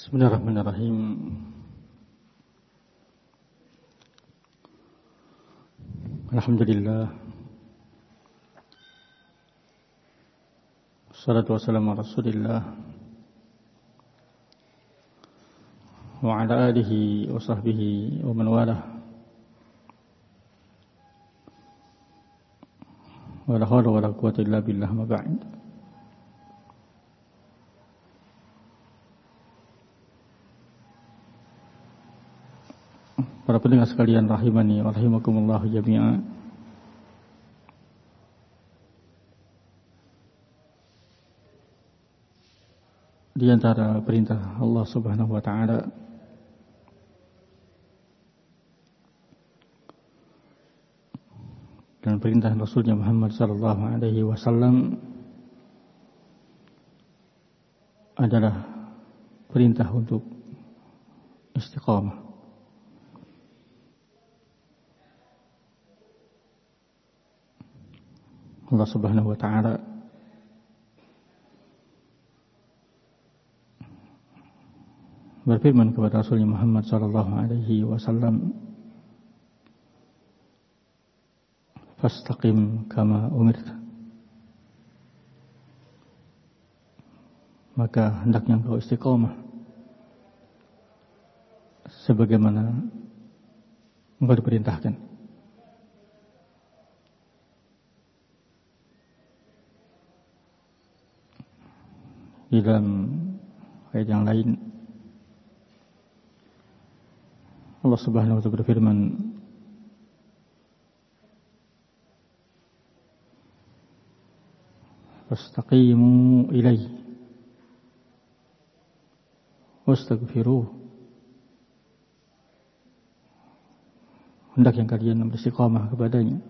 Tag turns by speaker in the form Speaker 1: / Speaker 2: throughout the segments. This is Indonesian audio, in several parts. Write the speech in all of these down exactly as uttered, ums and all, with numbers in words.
Speaker 1: Bismillahirrahmanirrahim. Alhamdulillah. Wassalatu wassalamu ala Rasulillah wa ala alihi wa sahbihi wa man walah. Wa la hawla wa la quwwata illa billah, ma ba'd. Para pendengar sekalian rahimani wa rahimakumullah jami'a. Di antara perintah Allah Subhanahu wa taala dan perintah Rasulnya Muhammad sallallahu alaihi wasallam adalah perintah untuk istiqamah. Allah Subhanahu wa taala berfirman kepada Rasulnya Muhammad sallallahu alaihi wasallam, "Fastaqim kama umirta." Maka hendaknya engkau istiqamah sebagaimana engkau diperintahkan. Di dalam ayat yang lain Allah Subhanahu wa taala berfirman, "Fastaqimu ilaihi wastaghfiruh." Hendak yang kalian beristiqamah kepadanya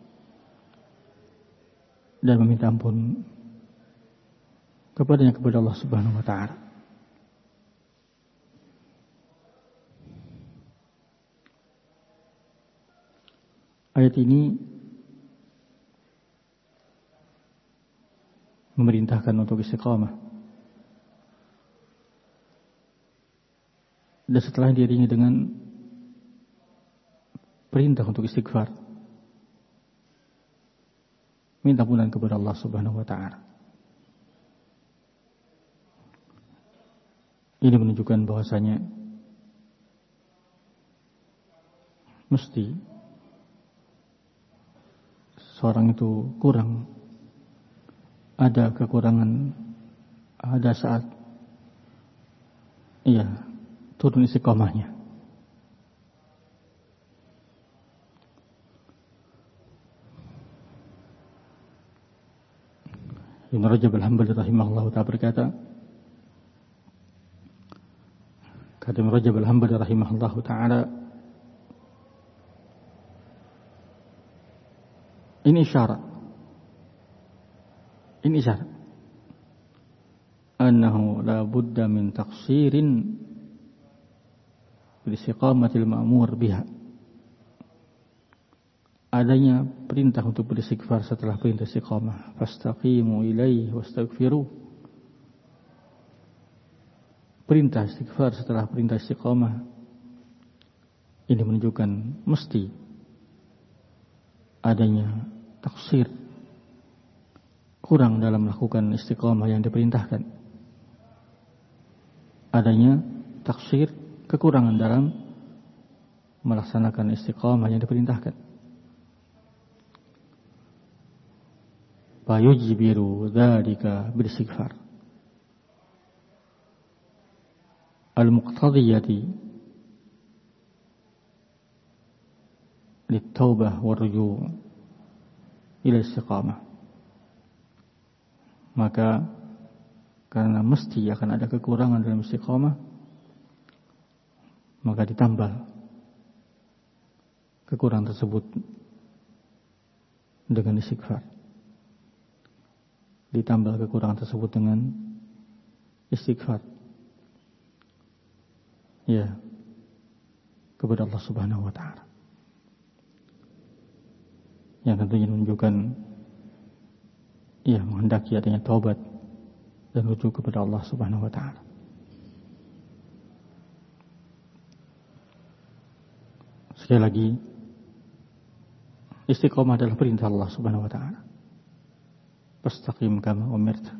Speaker 1: dan meminta ampun kepadanya, kepada Allah Subhanahu wa taala. Ayat ini memerintahkan untuk istiqamah. Dan setelah diiringi dengan perintah untuk istighfar, minta ampunan kepada Allah Subhanahu wa taala. Ini menunjukkan bahwasanya mesti seorang itu kurang, ada kekurangan, ada saat iya turun istiqamahnya. Ibnu Rajab al-Hanbali rahimahullah ta'ala berkata, kata Ibnu Rajab al-Hanbali rahimahullah ta'ala, ini isyarat, ini isyarat annahu la budda min taqsirin bil istiqamatil ma'mur biha. Adanya perintah untuk beristighfar setelah perintah istiqamah. Fastaqimu ilaihi wastaghfiruh. Perintah istighfar setelah perintah istiqamah ini menunjukkan mesti adanya taksir, kurang dalam melakukan istiqamah yang diperintahkan. Adanya taksir, kekurangan dalam melaksanakan istiqamah yang diperintahkan. Fa yujbiru dzalika bil istighfar al-muqtadiyati lit-taubah war-ruju' ila istiqamah. Maka karena mesti akan ada kekurangan dalam istiqamah, maka ditambah kekurangan tersebut dengan istighfar. Ditambah kekurangan tersebut dengan istighfar. Ya, kepada Allah Subhanahu wa taala. Yang tentunya menunjukkan ya menghendaki adanya taubat dan rujuk kepada Allah Subhanahu wa taala. Sekali lagi, istiqomah adalah perintah Allah Subhanahu wa taala. Fastaqim kama umirta.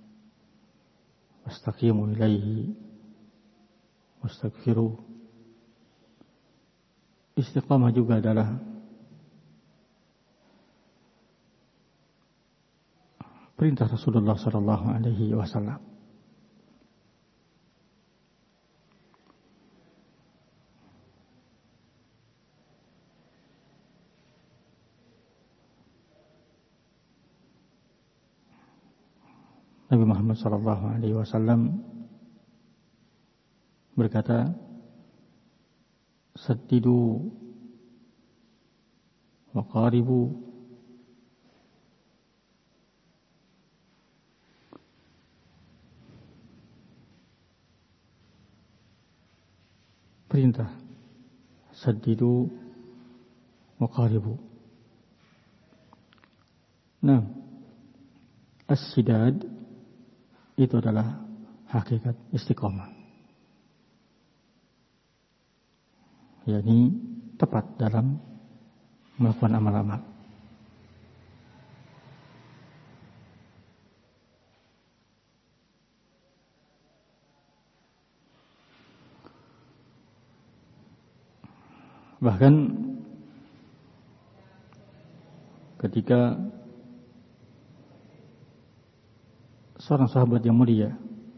Speaker 1: Wastaqimu ilaihi wastaghfiru. Istiqamah juga adalah perintah Rasulullah sallallahu alaihi wasallam. Nabi Muhammad sallallahu alaihi wasallam berkata, saddidu wa qaribu perintah saddidu wa qaribu. Nah, as-sidad itu adalah hakikat istiqomah, yakni tepat dalam melakukan amal-amal. Bahkan ketika seorang sahabat yang mulia,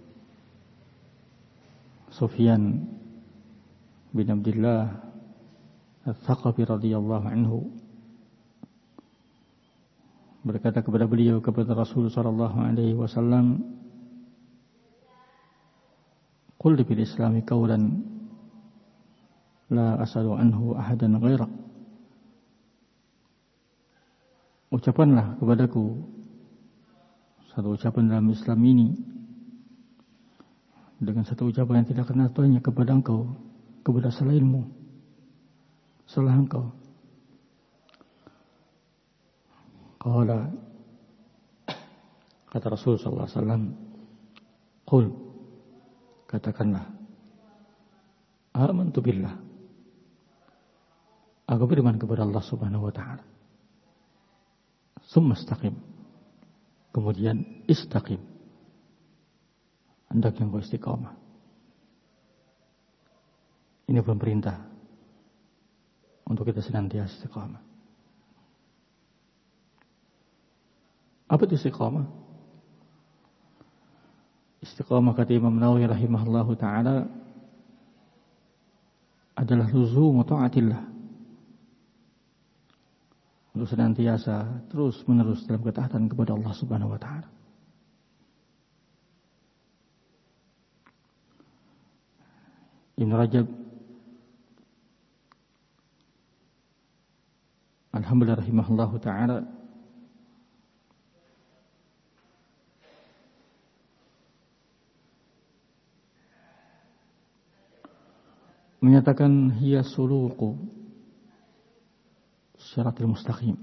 Speaker 1: Sufyan bin Abdullah Al-Thaqafi radhiyallahu anhu berkata kepada beliau, kepada Rasul sallallahu alaihi wasallam, qul bil islami qawlan la as'alu anhu ahadan ghairak. Ucapanlah kepadaku satu ucapan dalam Islam ini dengan satu ucapan yang tidak kena tanya kepada engkau, kepada selainmu, selain engkau. Qala, kata Rasul sallallahu alaihi wasallam, qul, katakanlah, amantu billah, aku beriman kepada Allah Subhanahu wa taala. Summa istaqim, kemudian istaqim, hendaknya engkau istiqamah. Ini bukan perintah untuk kita senantiasa istiqamah. Apa itu istiqamah? Istiqamah kata Imam Nawawi rahimahullahu taala adalah luzumu ta'atillah, untuk senantiasa terus menerus dalam ketaatan kepada Allah Subhanahu wa taala. Ibn Rajab alhamdulillah rahimahullahu taala menyatakan hiya suluqu siratal mustaqim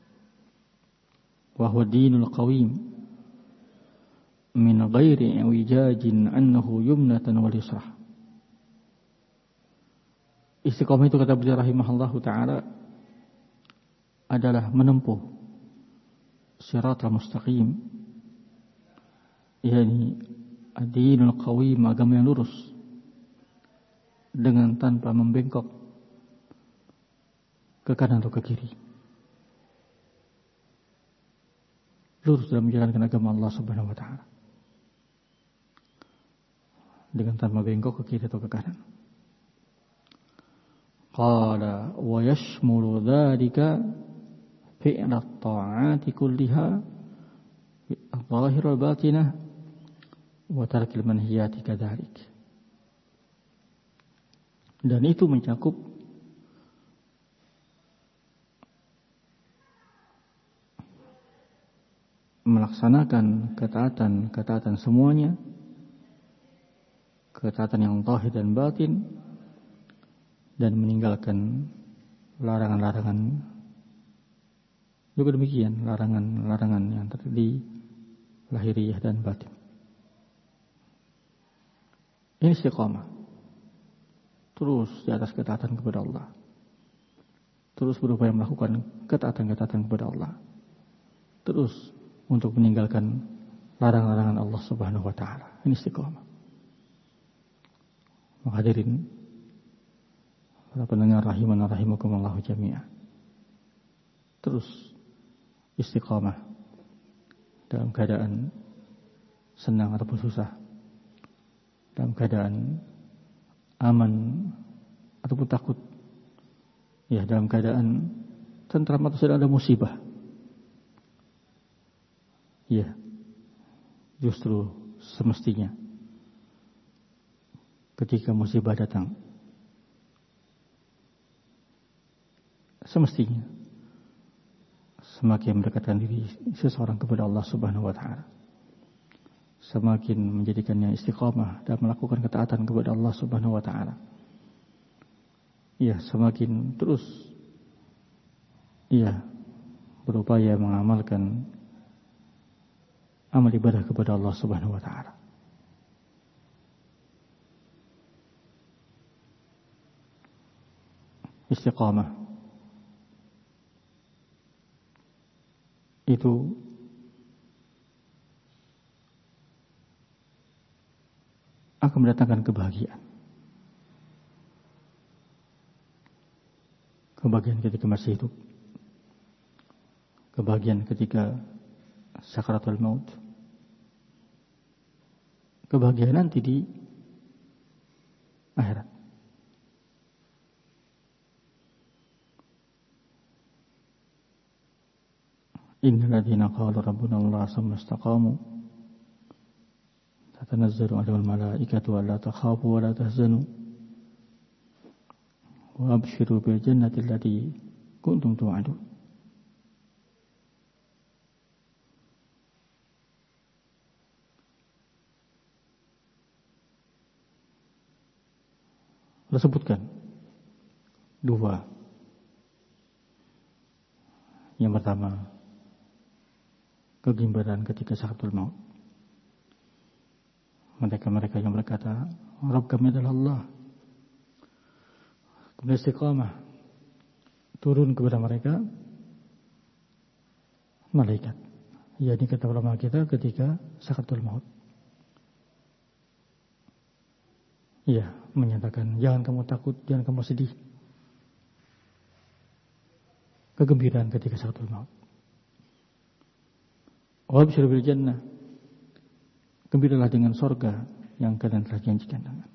Speaker 1: wa huwa dinul qawim min ghairi iwijajin annahu yumnatan wal yusrah. Istiqamah itu kata beliau rahimahullahu taala adalah menempuh siratal mustaqim, yakni ad-dinul qawim, agama yang lurus dengan tanpa membengkok ke kanan atau ke kiri. Lurus dalam menjalankan agama Allah Subhanahu wa taala dengan tanpa bengkok ke kiri atau ke kanan. Qala wa yashmulu dzalika fi'la at-ta'ati kulliha adh-dhahira wal-batinah wa tarkil manhiyati kadzalik. Dan itu mencakup melaksanakan ketaatan-ketaatan semuanya, ketaatan yang zahir dan batin, dan meninggalkan larangan-larangan juga demikian, larangan-larangan yang terjadi lahiriah dan batin. Ini istiqamah, terus di atas ketaatan kepada Allah, terus berupaya melakukan ketaatan-ketaatan kepada Allah, terus untuk meninggalkan larangan-larangan Allah Subhanahu wa taala. Ini istiqomah. Hadirin para pendengar rahimana rahimakumullah jami'an. Terus istiqamah dalam keadaan senang ataupun susah, dalam keadaan aman ataupun takut, ya, dalam keadaan tentram atau sedang ada musibah. Ya, justru semestinya ketika musibah datang, semestinya semakin mendekatkan diri seseorang kepada Allah Subhanahu wa taala, semakin menjadikannya istiqamah dan melakukan ketaatan kepada Allah Subhanahu wa taala. Ya, semakin terus ya berupaya mengamalkan amal ibadah kepada Allah Subhanahu wa taala. Istiqamah itu akan mendatangkan kebahagiaan. Kebahagiaan ketika masih hidup, kebahagiaan ketika sakaratul maut, kebahagiaan nanti di akhirat. Innal ladzina qalu rabbuna Allah tsumma istaqamu tatanazzalu 'alaihimul malaikatu alla takhafu wa la tahzanu wa abshiru bil jannati allati kuntum tu'adun. Allah sebutkan dua. Yang pertama, kegembiraan ketika sakaratul maut. Mereka-mereka yang berkata, Rabb kami adalah Allah. Kemudian istiqamah turun kepada mereka malaikat. Ya, ini kata ulama kita ketika sakaratul maut. Ya, menyatakan jangan kamu takut, jangan kamu sedih. Kegembiraan ketika sakaratul maut. Wabshir bil jannah, gembiralah dengan sorga yang kalian telah janjikan dengan.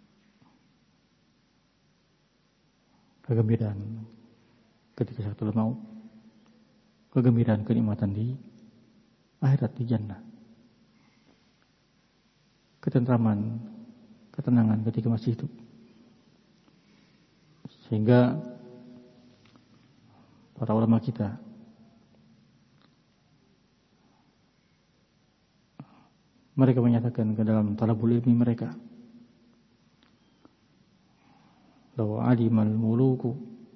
Speaker 1: Kegembiraan ketika sakaratul maut, kegembiraan kenikmatan di akhirat di jannah, ketentraman, ketenangan ketika masih hidup. Sehingga para ulama kita mereka menyatakan ke dalam talabul ilmi mereka, law alimal muluku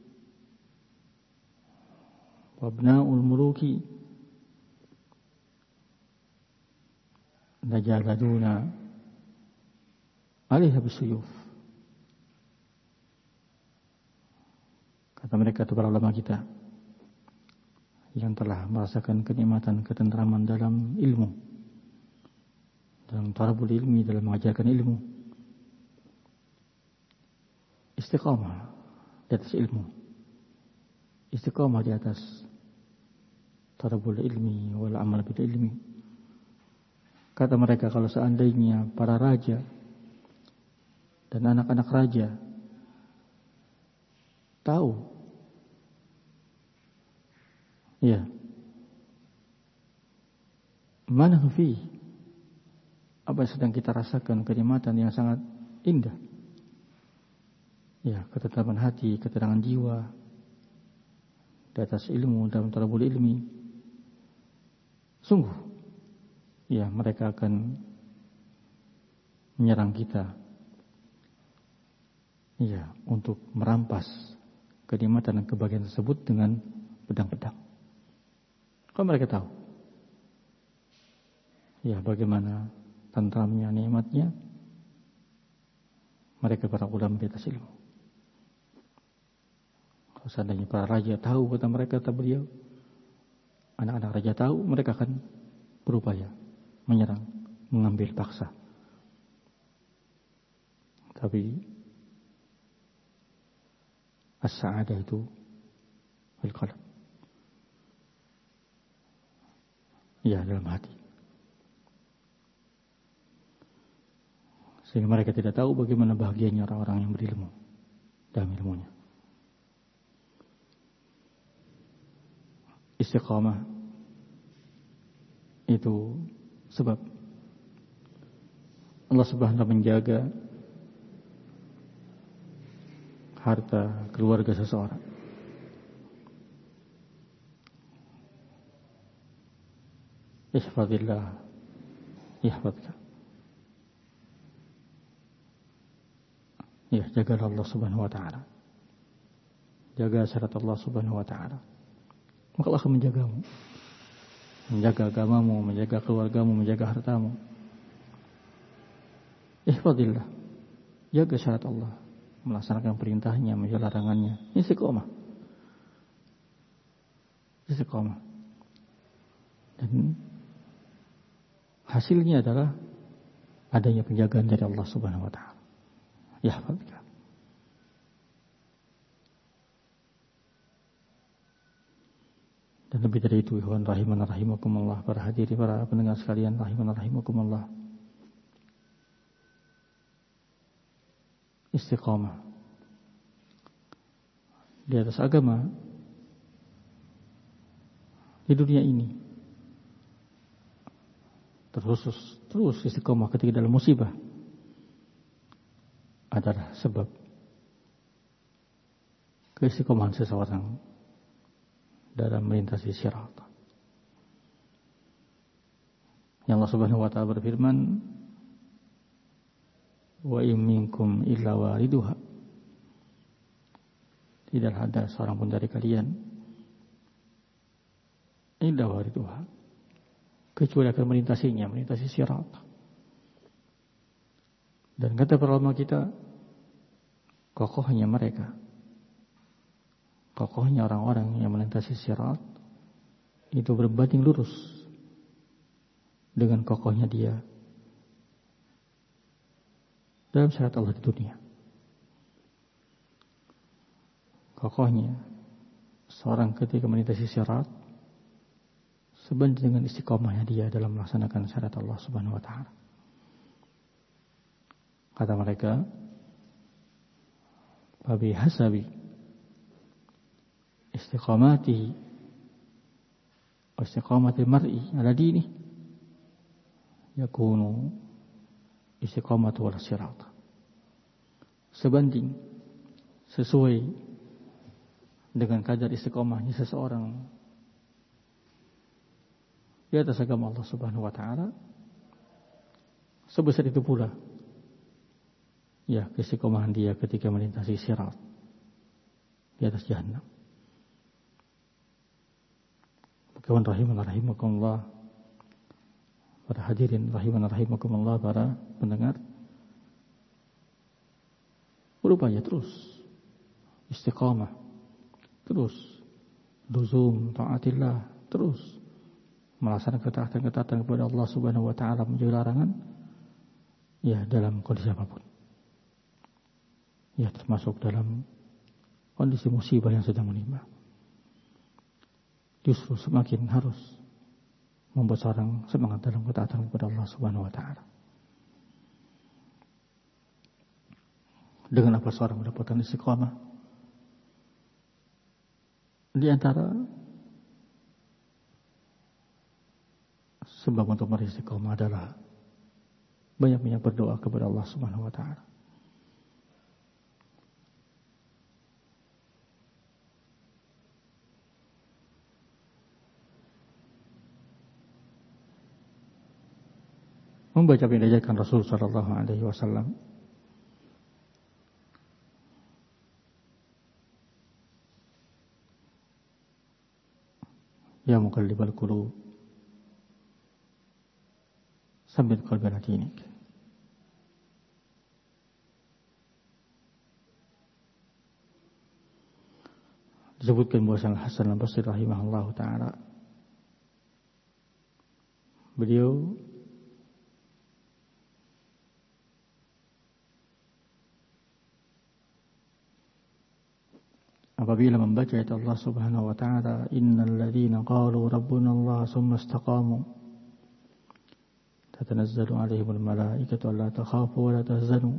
Speaker 1: wa abna'ul muluki lajaladuna alaiha bisuyuf. Kata mereka, itu para ulama kita yang telah merasakan kenikmatan ketentraman dalam ilmu, dalam talabul ilmi, dalam mengajarkan ilmu, istiqamah di atas ilmu, istiqamah di atas talabul ilmi wal amal bil ilmi. Kata mereka, kalau seandainya para raja dan anak-anak raja tahu, ya, mana fi, apa yang sedang kita rasakan, kenikmatan yang sangat indah, ya, ketentraman hati, ketenangan jiwa di atas ilmu, dalam talabul ilmi, sungguh, ya, mereka akan menyerang kita, ya, untuk merampas kenikmatan dan kebahagiaan tersebut dengan pedang-pedang. Kalau mereka tahu, ya, bagaimana tentramnya, nikmatnya mereka para ulama di atas ilmu. Kalau seandainya para raja tahu kata mereka, kata beliau, anak-anak raja tahu, mereka akan berupaya menyerang, mengambil paksa. Tapi as-sa'adah itu fil qalb. Ya, dalam hati. Sehingga mereka tidak tahu bagaimana bahagianya orang-orang yang berilmu dalam ilmunya. Istiqamah itu sebab Allah Subhanahu wa taala menjaga harta keluarga seseorang. Ihfazillah yahfazka. Ya, jaga Allah Subhanahu wa taala. Jaga syariat Allah Subhanahu wa taala. Maka Allah akan menjagamu. Menjaga agamamu, menjaga keluargamu, menjaga hartamu. Ihfazillah. Jaga syariat Allah, melaksanakan perintahnya, menjauhi larangannya. Istiqomah. Istiqomah. Dan hasilnya adalah adanya penjagaan dari Allah Subhanahu wa taala. Yahfazka. Dan lebih dari itu, ikhwan rahiman rahimakumullah, para hadirin, para pendengar sekalian rahiman rahimakumullah. Istiqamah di atas agama di dunia ini, terkhusus terus istiqamah ketika dalam musibah, adalah sebab keistiqomahan seseorang dalam melintasi sirat. Yang Allah Subhanahu wa taala berfirman, wa in minkum illa wariduha. Tidak ada seorang pun dari kalian illa wariduha, kecuali akan melintasinya, melintasi sirat. Dan kata para ulama kita, kokohnya mereka, kokohnya orang-orang yang melintasi sirat itu berbanding lurus dengan kokohnya dia dalam syariat Allah di dunia. Kokohnya seorang ketika melintasi sirat sebanding dengan istiqomahnya dia dalam melaksanakan syariat Allah Subhanahu wa taala. Kata mereka, babi hasabi istiqamati wa istiqamatil mar'i ala dini yakunu istiqamatu wal sirat. Sebanding, sesuai dengan kadar istiqamahnya seseorang di atas agama Allah Subhanahu wa taala, sebesar itu pula ya keistiqomahan dia ketika melintasi sirat di atas jahannam. Kawan rahiman rahimakumullah, para hadirin rahiman rahimakumullah, para pendengar, berupaya terus istiqamah, terus luzum taatillah, terus melaksanakan ketaatan-ketaatan kepada Allah Subhanahu wa taala, menjauhi larangan ya dalam kondisi apapun. Ya, termasuk dalam kondisi musibah yang sedang menimpa. Justru semakin harus membuat seorang semangat dalam ketaatan kepada Allah Subhanahu wa taala. Dengan apa seorang mendapatkan istiqamah? Di antara sebab untuk meraih istiqamah adalah banyak-banyak berdoa kepada Allah Subhanahu wa taala. Membaca apa yang diajarkan Rasul sallallahu alaihi wasallam. Ya muqallibal qulub, sabbit qalbi ala dinik. disebutkan bahwa Hasan al-Basri rahimahullah ta'ala, beliau apabila membaca ayat Allah Subhanahu wa taala, innal ladzina qalu rabbuna Allah tsumma istaqamu tatanazzalu 'alaihimul malaikatu alla takhafu wa la tahzanu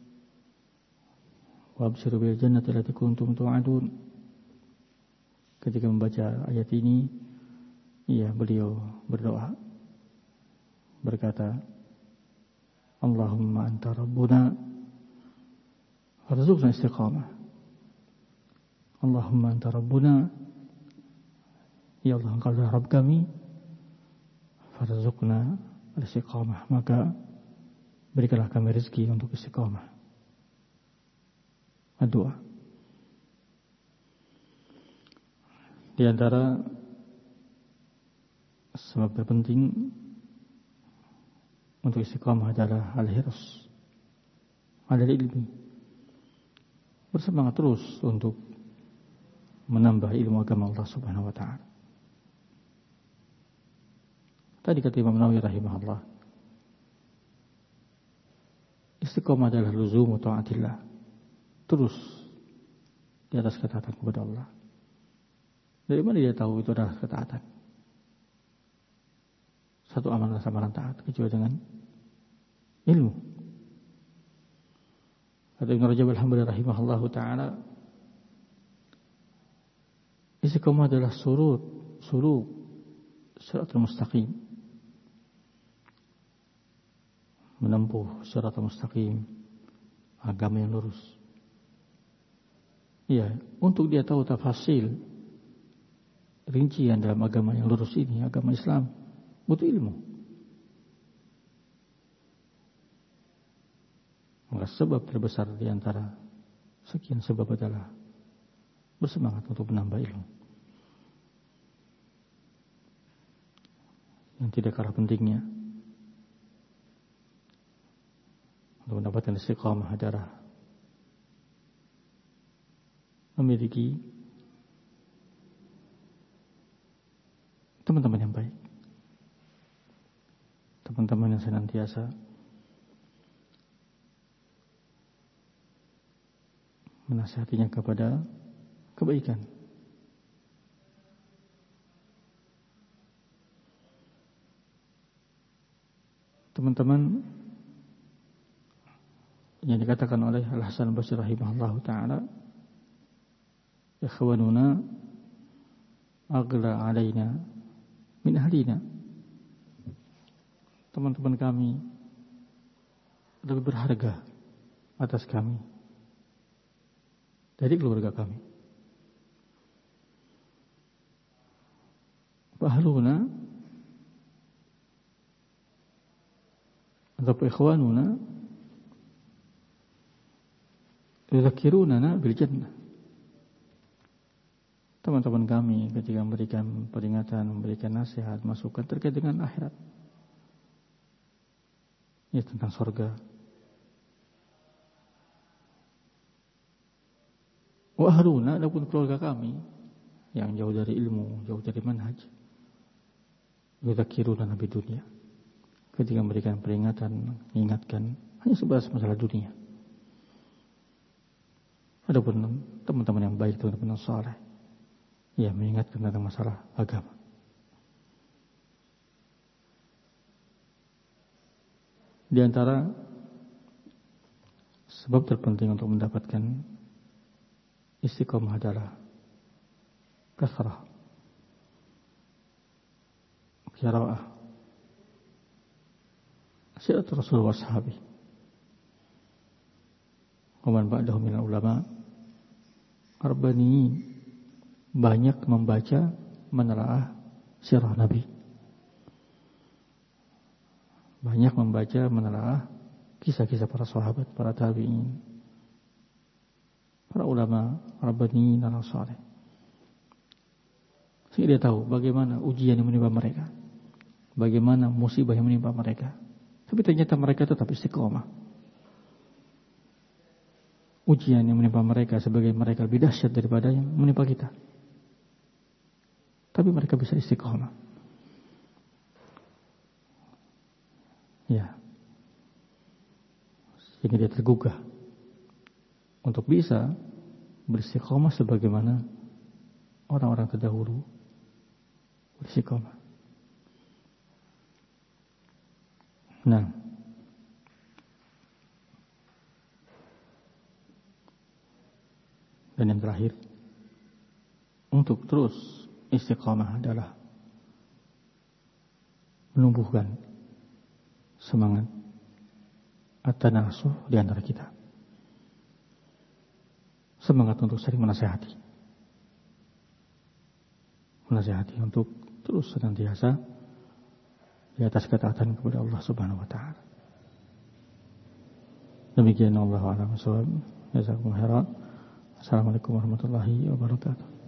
Speaker 1: wa abshiru bil jannati allati kuntum tu'adun. Ketika membaca ayat ini, iya beliau berdoa berkata, Allahumma anta rabbuna warzuqna istiqamah. Allahumma anta rabbuna, ya Allah engkau adalah Rabb kami, farzuqna al-istiqamah, maka berikanlah kami rezeki untuk istiqamah. Doa. Di antara sebab terpenting untuk istiqamah adalah al-hirs, ada ilmu. Bersemangat terus untuk menambah ilmu agama Allah Subhanahu wa taala. Tadi kata Imam Nawawi rahimahullah, istiqamah adalah luzumu ta'atillah, terus di atas ketaatan kepada Allah. Dari mana dia tahu itu adalah ketaatan? Satu amalan amalan taat kecuali dengan ilmu. Kata Ibnu Rajab al-Hambali rahimahullahu taala, istiqamah adalah surut, suluk siratal mustaqim, menempuh siratal mustaqim, agama yang lurus. Iya, untuk dia tahu tafasil, rincian dalam agama yang lurus ini, agama Islam, butuh ilmu. Maka sebab terbesar di antara sekian sebab adalah bersemangat untuk menambah ilmu. Yang tidak kalah pentingnya untuk mendapatkan istiqamah adalah memiliki teman-teman yang baik, teman-teman yang senantiasa menasihatinya kepada kebaikan. Teman-teman yang dikatakan oleh Al-Hasan al-Basri rahimahullah ta'ala, ikhwanuna aghla alaina min ahlina, teman-teman kami lebih berharga atas kami dari keluarga kami. Ahluna atau ikhwanuna yudzakirunana bil jannah, teman-teman kami ketika memberikan peringatan, memberikan nasihat, masukan terkait dengan akhirat, ya tentang surga. Wa ahluna, adapun keluarga kami yang jauh dari ilmu, jauh dari manhaj, yudzakirunana bid dunya, ketika memberikan peringatan, mengingatkan hanya sebatas masalah dunia. Adapun teman-teman yang baik, teman-teman yang saleh, ya mengingatkan tentang masalah agama. Di antara sebab terpenting untuk mendapatkan istiqamah adalah kasrah qiraah sirat Rasul wa sahabi wa man ba'dahum minal ulama arbaniin, banyak membaca, menelaah sirah Nabi, banyak membaca, menelaah kisah-kisah para sahabat, para tabi'in, para ulama rabbaniin dan saleh, sehingga dia tahu bagaimana ujian yang menimpa mereka, bagaimana musibah yang menimpa mereka, tapi ternyata mereka tetap istiqomah. Ujian yang menimpa mereka sebagai mereka lebih dahsyat daripada yang menimpa kita. tapi mereka bisa istiqomah. Ya. Sehingga dia tergugah untuk bisa beristiqomah sebagaimana orang-orang terdahulu beristiqomah. Nah, dan yang terakhir, untuk terus istiqamah adalah menumbuhkan semangat at-tanasuh di antara kita. Semangat untuk saling menasihati. Menasihati untuk terus senantiasa di atas ketaatan kepada Allah Subhanahu wa taala. Demikian Allah a'lam bishawab. Jazakumullahu khairan. Assalamualaikum warahmatullahi wabarakatuh.